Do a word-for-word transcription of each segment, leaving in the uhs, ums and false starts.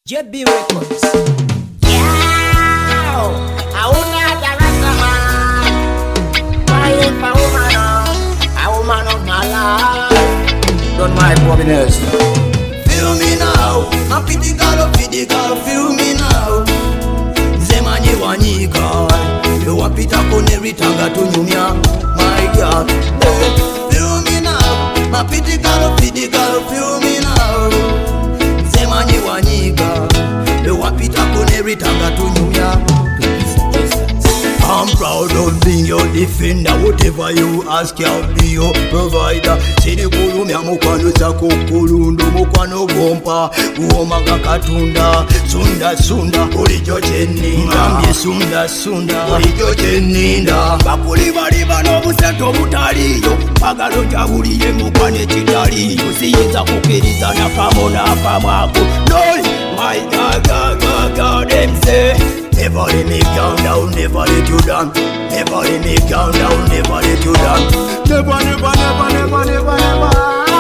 J B Records. Yeah, I wanna direct a man. Crying for woman, a woman of my life. Don't mind Bobiness. Feel me now, my pity girl, pity girl, feel me now. Zemanye wanyika, yo wapita kone ritanga tunyumya, my God. Feel me now, my pity girl, pity girl, feel me now. Zemanye wanyika, yo wapita kone ritanga tunyumya. I'm proud of being your defender. Whatever you ask, I'll be your provider. Sini kulumya mukwano zako kulundo mukwano bompa uoma kakatunda sunda sunda ulijo cheninda mbye sunda sunda ulijo cheninda bakuli bali bano buseto butaliyo bagalo jabuliye mukwane chitaliyo siyinza kukiriza na pamona pamako no my God God God God them say never let me down, down, never let you down. Never let me down, down, never let you down. Never, never, never, never, never, never.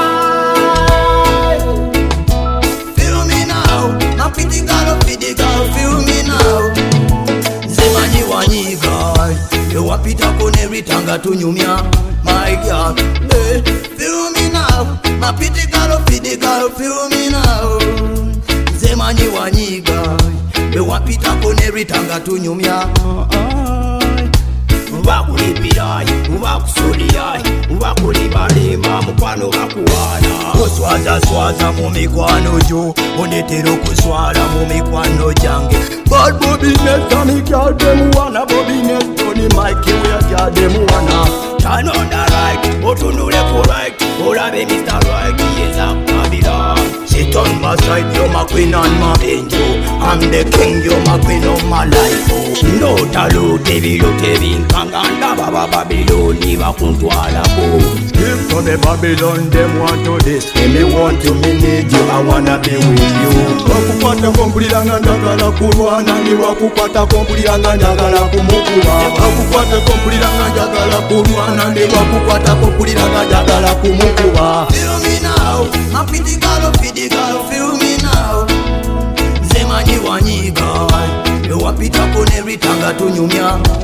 Feel me now, my pretty girl, pretty girl, feel me now. Zemani wanyika, yo wapita kone ritanga tunyumya, my God. Hey, feel me now, my pretty girl, pretty girl, feel me now. Zemani wanyika. Wapita kone ritanga tunyumya Wakulipirai, wakusuliai, wakulibalima mukwano bakuwana Kuswaza swaza mu mikwano jo Ondetero kuswala mu mikwano jange Bad Bobiness kami kya demu wana Bobiness Tony Mike wea kya demu wana Turn on the right, otunule ku right Olabe Mister Right, yeza kabila Sit on my side, you're my queen and my angel I'm the king, you're my queen of my life oh. No talo, tevilo, tevin Kanganda baba Babyloni wakuntwala po If from the Babylon, them want to this Me want you, me need you, I wanna be with you Wakukwata kompuliranga njagala kulwana Ni wakukwata kompuliranga njagala kumukuba Wakukwata kompuliranga njagala kulwana Ni wakukwata kompuliranga njagala kumukuba Feel me now, my pretty girl, pretty girl, feel me now Zemanyi wanyika Yo wapita kone ritanga tunyumya